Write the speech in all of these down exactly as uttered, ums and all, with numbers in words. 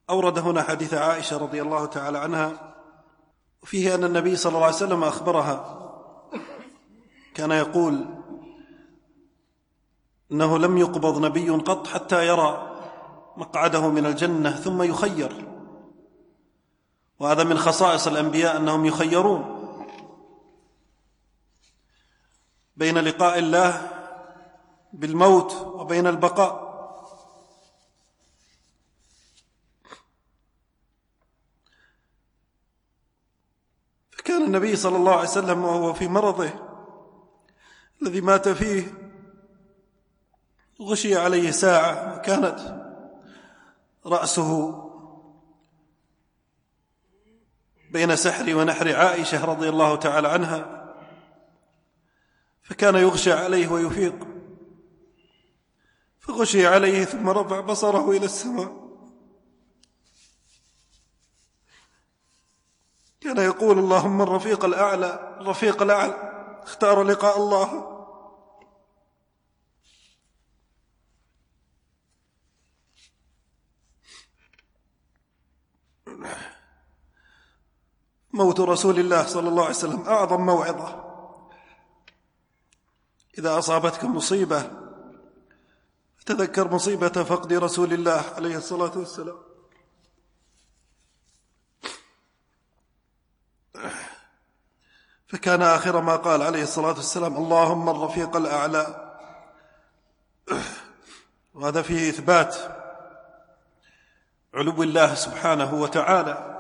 أورد هنا حديث عائشة رضي الله تعالى عنها، وفيه أن النبي صلى الله عليه وسلم أخبرها كان يقول إنه لم يقبض نبي قط حتى يرى مقعده من الجنة ثم يخير. وهذا من خصائص الأنبياء أنهم يخيرون بين لقاء الله بالموت وبين البقاء. فكان النبي صلى الله عليه وسلم وهو في مرضه الذي مات فيه غشي عليه ساعة، وكانت رأسه بين سحر ونحر عائشة رضي الله تعالى عنها، فكان يغشى عليه ويفيق، فغشي عليه ثم رفع بصره إلى السماء، كان يقول اللهم الرفيق الأعلى الرفيق الأعلى، اختار لقاء الله. موت رسول الله صلى الله عليه وسلم أعظم موعظة. إذا أصابتك مصيبة تذكر مصيبة فقد رسول الله عليه الصلاة والسلام. فكان آخر ما قال عليه الصلاة والسلام اللهم الرفيق الأعلى، وهذا فيه إثبات علو الله سبحانه وتعالى،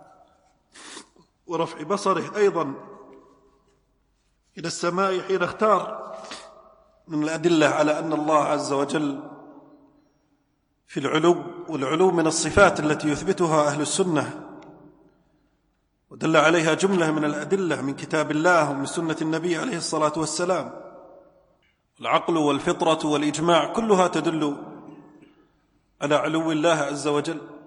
ورفع بصره أيضا إلى السماء حين اختار من الأدلة على أن الله عز وجل في العلو، والعلو من الصفات التي يثبتها أهل السنة، ودل عليها جملة من الأدلة من كتاب الله ومن سنة النبي عليه الصلاة والسلام. العقل والفطرة والإجماع كلها تدل على علو الله عز وجل.